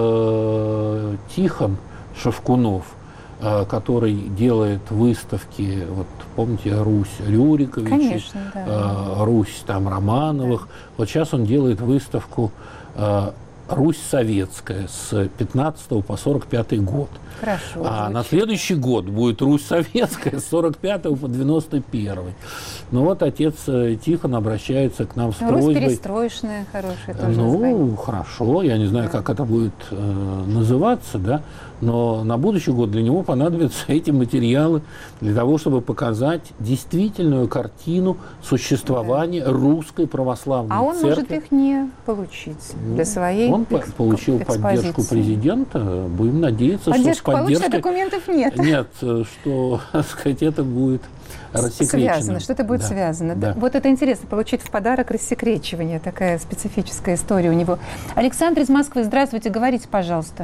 э, Тихон Шевкунов, э, который делает выставки, вот помните, Русь Рюриковича, конечно, да. э, Русь там Романовых. Да. Вот сейчас он делает выставку э, Русь советская с пятнадцатого по сорок пятый год. Хорошо. А звучит. На следующий год будет Русь советская с сорок пятого по девяносто первый. Ну вот отец Тихон обращается к нам с Русь просьбой. Русь перестроечная, хорошая тоже Ну, название. Хорошо. Я не знаю, да. как это будет э, называться, да. Но на будущий год для него понадобятся эти материалы для того, чтобы показать действительную картину существования да. русской православной а он церкви. Может их не получить для своей Он эксп... получил экспозиции. Поддержку президента. Будем надеяться, Поддержку что с поддержкой... получит, а документов нет. Нет, что, так сказать, это будет рассекречено. Связано, что это будет да. связано. Да. Вот это интересно, получить в подарок рассекречивание. Такая специфическая история у него. Александр из Москвы, здравствуйте, говорите, пожалуйста.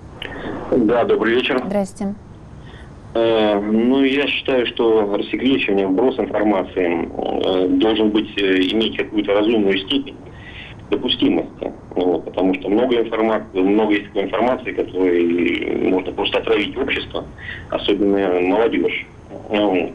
Да, добрый вечер. Здрасте. Э, ну, я считаю, что рассекречивание, вброс информации э, должен быть, э, иметь какую-то разумную степень допустимости. Вот, потому что много информации, много есть такой информации, которой можно просто отравить общество, особенно молодежь. Вот.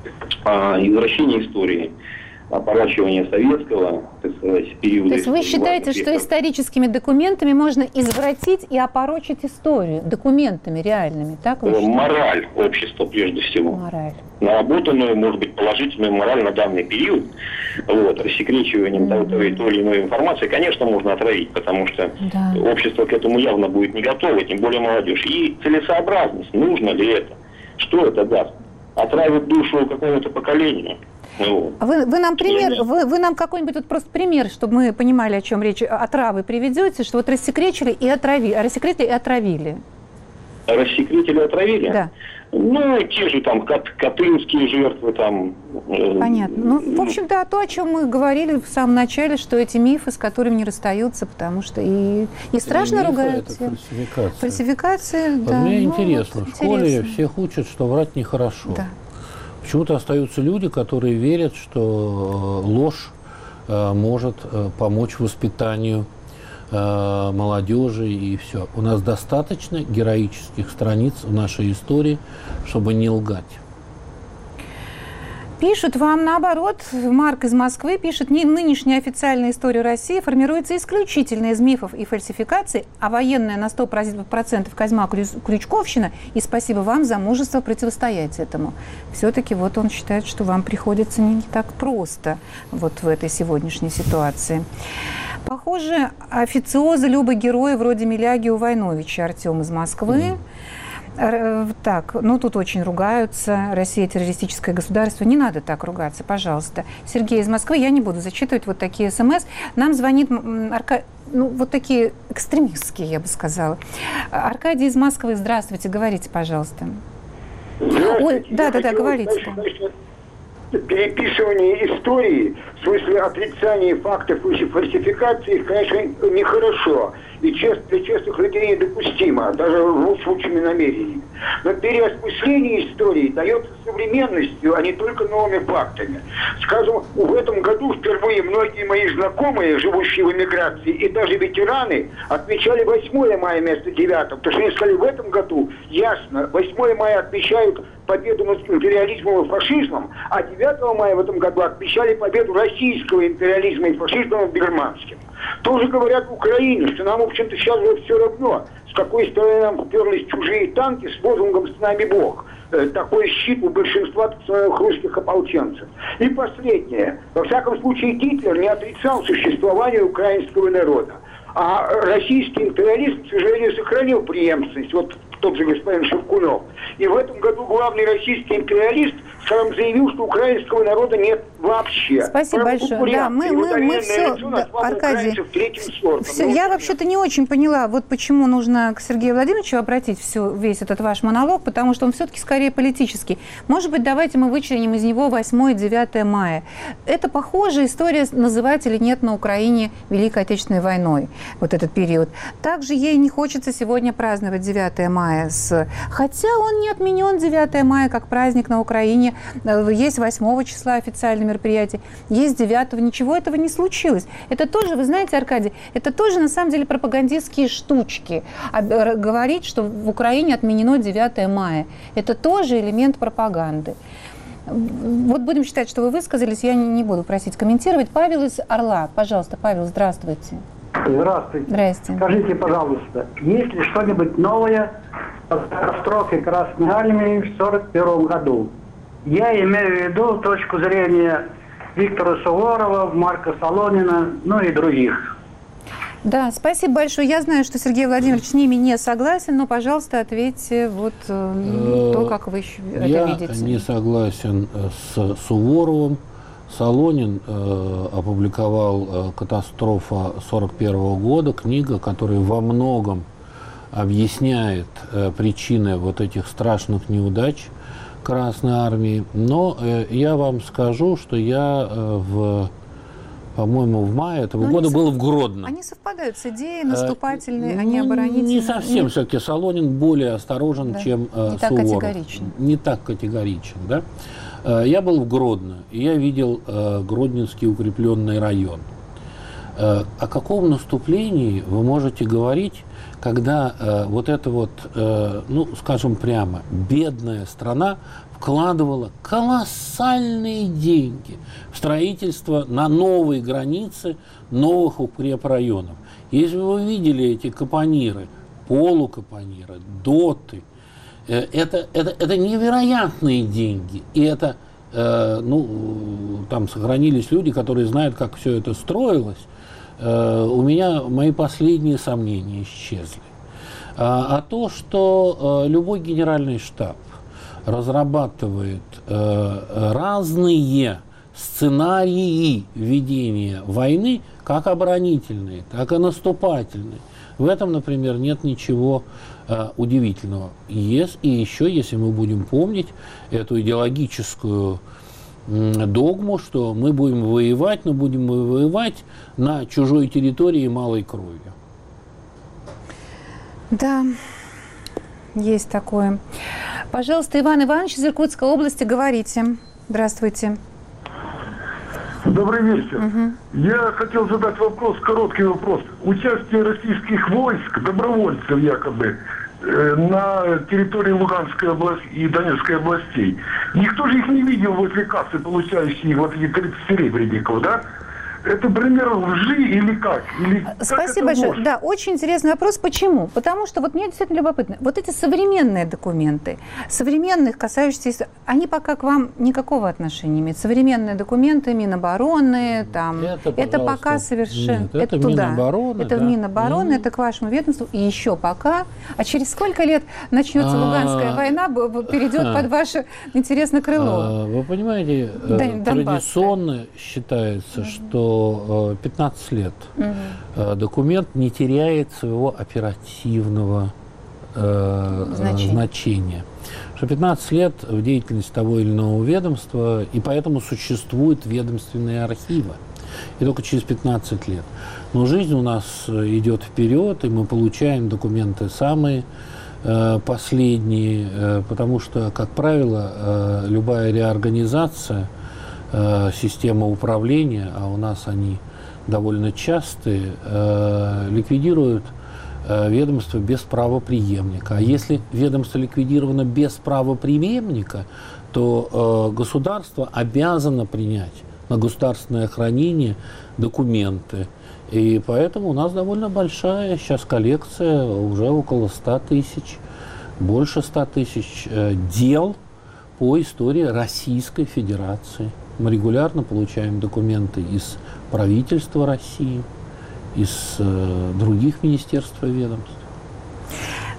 А извращение истории, опорачивание советского, так сказать, периода. То есть вы считаете, что историческими документами можно извратить и опорочить историю документами реальными, так вы считаете? Мораль общества прежде всего. Мораль. Наработанную, может быть, положительную мораль на данный период, вот, рассекречиванием mm-hmm. той, той или иной информации, конечно, можно отравить, потому что да. общество к этому явно будет не готово, тем более молодежь. И целесообразность, нужно ли это? Что это даст? Отравит душу какому-то поколению. Ну, вы, вы нам пример, вы, вы нам какой-нибудь вот просто пример, чтобы мы понимали, о чем речь, отравы приведете, что вот рассекречили и отравили, рассекретили и отравили. Рассекретили и отравили? Да. Ну, те же там кат, катынские жертвы там. Понятно. Ну, в общем, да, то, о чем мы говорили в самом начале, что эти мифы, с которыми не расстаются, потому что и, и страшно мифы, ругаются. Это фальсификация. Фальсификация, вот да. Мне ну, интересно, вот, в школе интересно. всех учат, что врать нехорошо. Да. Почему-то остаются люди, которые верят, что ложь э, может э, помочь воспитанию э, молодежи и все. У нас достаточно героических страниц в нашей истории, чтобы не лгать. Пишут вам наоборот, Марк из Москвы пишет, нынешняя официальная история России формируется исключительно из мифов и фальсификаций, а военная на сто процентов Козьма Крючковщина, и спасибо вам за мужество противостоять этому. Все-таки вот он считает, что вам приходится не так просто вот в этой сегодняшней ситуации. Похоже, официозы любы герои вроде Миляги у Войновича, Артем из Москвы. Mm. Так, ну тут очень ругаются. Россия террористическое государство. Не надо так ругаться, пожалуйста. Сергей из Москвы, я не буду зачитывать вот такие смс. Нам звонит Арка... ну, вот такие экстремистские, я бы сказала. Аркадий из Москвы, здравствуйте, говорите, пожалуйста. Ой, да, да, да, говорите. Переписывание истории, в смысле отрицания фактов и фальсификации, конечно, нехорошо. И для честных людей недопустимо, даже с лучшими намерениями. Но переосмысление истории дается современностью, а не только новыми фактами. Скажем, в этом году впервые многие мои знакомые, живущие в эмиграции, и даже ветераны, отмечали восьмое мая вместо девятого. Потому что они сказали, в этом году, ясно, восьмое мая отмечают победу над империализмом и фашизмом, а девятого мая в этом году отмечали победу российского империализма и фашизма над германским. Тоже говорят в Украине, что нам, в общем-то, сейчас вот все равно, с какой стороны нам вперлись чужие танки с лозунгом «С нами Бог». Э, такой щит у большинства русских ополченцев. И последнее. Во всяком случае, Гитлер не отрицал существование украинского народа. А российский империализм, к сожалению, сохранил преемственность. Вот тот же господин Шевкунов. И в этом году главный российский империалист сам заявил, что украинского народа нет вообще. Спасибо Право большое. Да, мы, мы, мы все, да, Аркадий, все, я вообще-то не очень поняла, вот почему нужно к Сергею Владимировичу обратить все, весь этот ваш монолог, потому что он все-таки скорее политический. Может быть, давайте мы вычленим из него восьмое-девятое мая. Это похожая история, называть или нет на Украине Великой Отечественной войной, вот этот период. Также ей не хочется сегодня праздновать девятое мая, с... хотя он не отменен девятое мая как праздник на Украине. Есть восьмого числа официальное мероприятие, есть девятого, ничего этого не случилось. Это тоже, вы знаете, Аркадий, это тоже на самом деле пропагандистские штучки. Говорить, что в Украине отменено девятое мая, это тоже элемент пропаганды. Вот будем считать, что вы высказались, я не буду просить комментировать. Павел из Орла. Пожалуйста, Павел, здравствуйте. Здравствуйте. Здрасте. Скажите, пожалуйста, есть ли что-нибудь новое о катастрофе Красной Армии в сорок первом году? Я имею в виду точку зрения Виктора Суворова, Марка Солонина, ну и других. Да, спасибо большое. Я знаю, что Сергей Владимирович с ними не согласен, но, пожалуйста, ответьте вот то, как вы это Я видите. Я не согласен с Суворовым. Солонин э, опубликовал э, «Катастрофа сорок первого года», книга, которая во многом объясняет э, причины вот этих страшных неудач Красной Армии. Но э, я вам скажу, что я э, в, по-моему, в мае этого Но года был в Гродно. Они совпадают с идеей наступательной, э, они оборонительные. Не совсем, все-таки Солонин более осторожен, да. чем э, не Суворов. Так категорично. Не так категоричен, да? Я был в Гродно, и я видел э, Гродненский укрепленный район. Э, о каком наступлении вы можете говорить, когда э, вот эта вот, э, ну, скажем прямо, бедная страна вкладывала колоссальные деньги в строительство на новые границы новых укрепрайонов. Если вы видели эти капониры, полукапониры, доты, Это, это, это невероятные деньги. И это, э, ну, там сохранились люди, которые знают, как все это строилось. Э, у меня мои последние сомнения исчезли. А, а то, что э, любой генеральный штаб разрабатывает э, разные сценарии ведения войны, как оборонительные, так и наступательные, в этом, например, нет ничего э, удивительного. Есть, и еще, если мы будем помнить эту идеологическую э, догму, что мы будем воевать, но будем мы воевать на чужой территории малой кровью. Да, есть такое. Пожалуйста, Иван Иванович из Иркутской области, говорите. Здравствуйте. Добрый вечер. Угу. Я хотел задать вопрос, короткий вопрос. Участие российских войск, добровольцев якобы, э, на территории Луганской области и Донецкой областей. Никто же их не видел возле кассы, получающие вот эти тридцать серебряников, да? Это пример лжи или как? Или Спасибо как большое. ложь? Да, очень интересный вопрос. Почему? Потому что вот мне действительно любопытно. Вот эти современные документы, современных, касающиеся, они пока к вам никакого отношения не имеют. Современные документы, Минобороны, там, это, это пока совершенно... Нет, это, это туда. Минобороны. Это да. в Минобороны, mm. это к вашему ведомству. И еще пока. А через сколько лет начнется Луганская война, перейдет под ваше, интересно, крыло? Вы понимаете, традиционно считается, что пятнадцать лет угу. документ не теряет своего оперативного э, значения. значения. Что пятнадцать лет в деятельности того или иного ведомства, и поэтому существуют ведомственные архивы. И только через пятнадцать лет. Но жизнь у нас идет вперед, и мы получаем документы самые э, последние, э, потому что, как правило, э, любая реорганизация система управления, а у нас они довольно частые, э, ликвидируют э, ведомство без правопреемника. А если ведомство ликвидировано без правопреемника, то э, государство обязано принять на государственное хранение документы. И поэтому у нас довольно большая сейчас коллекция, уже около ста тысяч, больше ста тысяч э, дел по истории Российской Федерации. Мы регулярно получаем документы из правительства России, из э, других министерств и ведомств.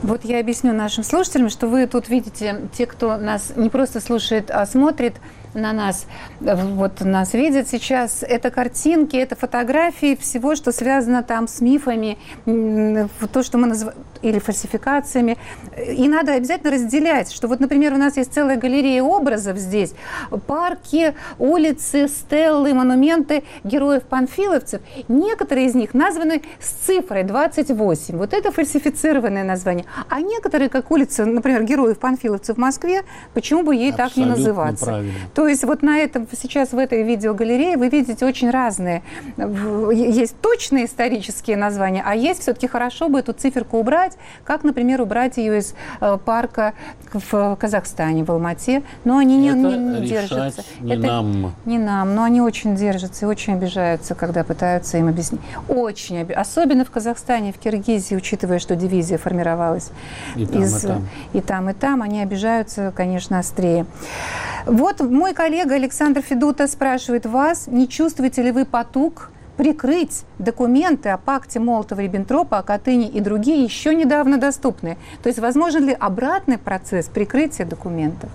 Вот я объясню нашим слушателям, что вы тут видите, те, кто нас не просто слушает, а смотрит на нас, вот нас видят сейчас, это картинки, это фотографии всего, что связано там с мифами, то, что мы называем, или фальсификациями. И надо обязательно разделять, что вот, например, у нас есть целая галерея образов здесь, парки, улицы, стеллы, монументы героев-панфиловцев. Некоторые из них названы с цифрой двадцать восемь. Вот это фальсифицированное название. А некоторые, как улица, например, героев-панфиловцев в Москве, почему бы ей Абсолютно так не называться? Правильно. То есть вот на этом, сейчас в этой видеогалерее вы видите очень разные. Есть точные исторические названия, а есть все-таки хорошо бы эту циферку убрать, как, например, убрать ее из э, парка в Казахстане, в Алмате. Но они не, не, не держатся. Не Это нам. Не нам, но они очень держатся и очень обижаются, когда пытаются им объяснить. Очень оби... Особенно в Казахстане, в Киргизии, учитывая, что дивизия формировалась и там, из... и там. И там, и там, они обижаются, конечно, острее. Вот мой коллега Александр Федута спрашивает вас, не чувствуете ли вы потуг прикрыть документы о пакте Молотова-Риббентропа, о Катыни и другие еще недавно доступные? То есть возможен ли обратный процесс прикрытия документов?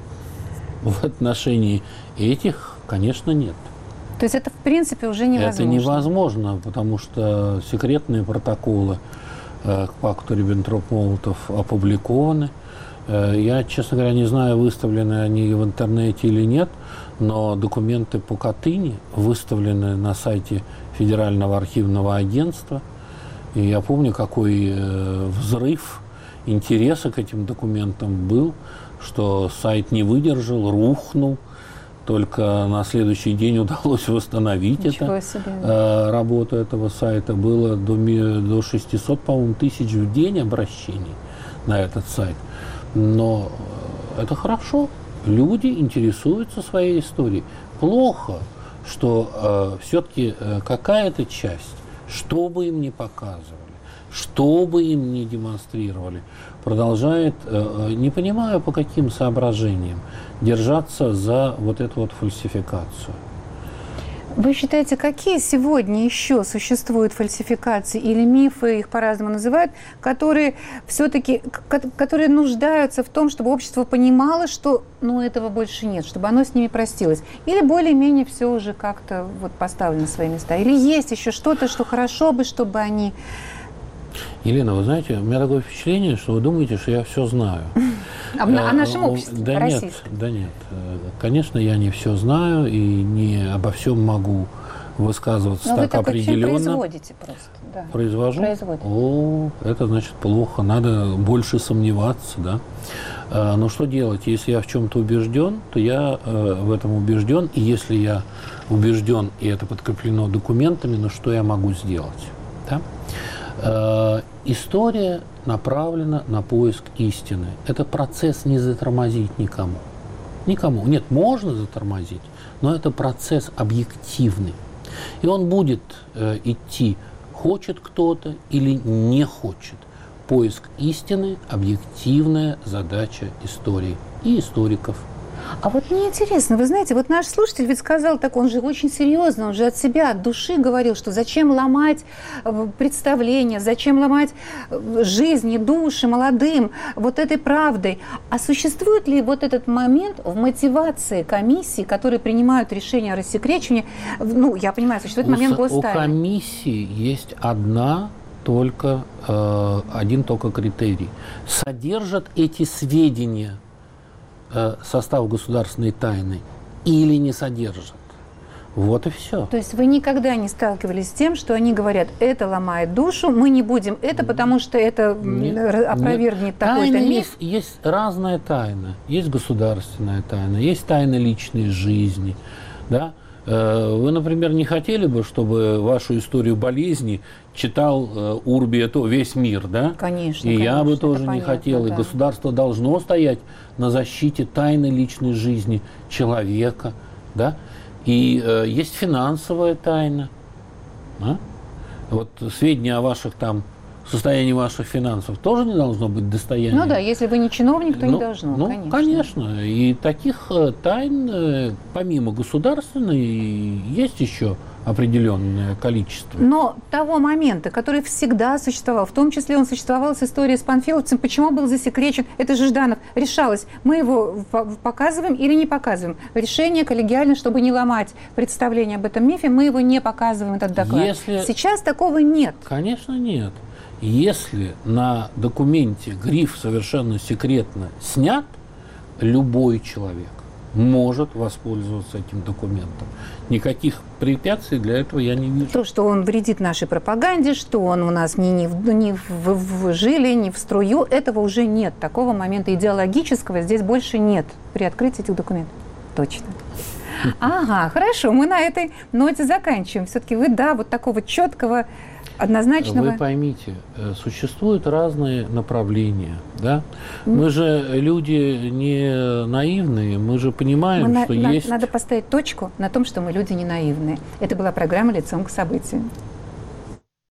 В отношении этих, конечно, нет. То есть это, в принципе, уже невозможно? Это невозможно, потому что секретные протоколы э, к пакту Риббентроп-Молотов опубликованы. Э, я, честно говоря, не знаю, выставлены они в интернете или нет, но документы по Катыни выставлены на сайте Федерального архивного агентства. И я помню, какой э, взрыв интереса к этим документам был, что сайт не выдержал, рухнул. Только на следующий день удалось восстановить это, э, работу этого сайта. Было до, до шестисот, по-моему, тысяч в день обращений на этот сайт. Но это хорошо. Люди интересуются своей историей. Плохо, что э, все-таки э, какая-то часть, что бы им ни показывали, что бы им ни демонстрировали, продолжает, э, не понимаю по каким соображениям, держаться за вот эту вот фальсификацию. Вы считаете, какие сегодня еще существуют фальсификации или мифы, их по-разному называют, которые все-таки, которые нуждаются в том, чтобы общество понимало, что ну, этого больше нет, чтобы оно с ними простилось? Или более-менее все уже как-то вот поставлено на свои места? Или есть еще что-то, что хорошо бы, чтобы они... Елена, вы знаете, у меня такое впечатление, что вы думаете, что я все знаю. О, о нашем обществе, да российском. Нет, да нет. Конечно, я не все знаю и не обо всем могу высказываться Но так вы определенно. Вы производите просто. Да. Произвожу? Производите. О, это значит плохо. Надо больше сомневаться, да. А, но что делать? Если я в чем-то убежден, то я э, в этом убежден. И если я убежден, и это подкреплено документами, ну что я могу сделать? Да? Э, история направлена на поиск истины. Этот процесс не затормозить никому. Никому. Нет, можно затормозить, но это процесс объективный. И он будет э, идти, хочет кто-то или не хочет. Поиск истины – объективная задача истории и историков. А вот мне интересно, вы знаете, вот наш слушатель ведь сказал так, он же очень серьезно, он же от себя, от души говорил, что зачем ломать представления, зачем ломать жизни, души молодым вот этой правдой. А существует ли вот этот момент в мотивации комиссий, которые принимают решения о рассекречивании? Ну, я понимаю, существует у момент с, гостайны. У комиссии есть одна только, э, один только критерий. Содержат эти сведения состав государственной тайны или не содержат. Вот и все. То есть вы никогда не сталкивались с тем, что они говорят, это ломает душу, мы не будем это, потому что это нет, опровергнет такой-то миф? Есть, есть разная тайна. Есть государственная тайна, есть тайна личной жизни. Да? Вы, например, не хотели бы, чтобы вашу историю болезни читал Урби это весь мир, да? Конечно. И конечно, я бы тоже понятно, не хотел. да. И государство должно стоять на защите тайны личной жизни человека, да? И э, есть финансовая тайна. Да? Вот сведения о ваших там состоянии ваших финансов тоже не должно быть достоянием. Ну да, если вы не чиновник, то ну, не должно, ну, конечно. конечно. И таких тайн, помимо государственной, есть еще определенное количество. Но того момента, который всегда существовал, в том числе он существовал с историей с панфиловцем, почему был засекречен, это же Жданов, решалось, мы его показываем или не показываем. Решение коллегиальное, чтобы не ломать представление об этом мифе, мы его не показываем, этот доклад. Если... Сейчас такого нет. Конечно, нет. Если на документе гриф «совершенно секретно» снят, любой человек может воспользоваться этим документом. Никаких препятствий для этого я не вижу. То, что он вредит нашей пропаганде, что он у нас не, не, в, не в, в жиле, не в струю, этого уже нет. Такого момента идеологического здесь больше нет при открытии этих документов. Точно. Ага, хорошо, мы на этой ноте заканчиваем. Все-таки вы, да, вот такого четкого, однозначного... Вы поймите, существуют разные направления, да? Мы же люди не наивные, мы же понимаем, мы что на, есть... Надо поставить точку на том, что мы люди не наивные. Это была программа «Лицом к событию».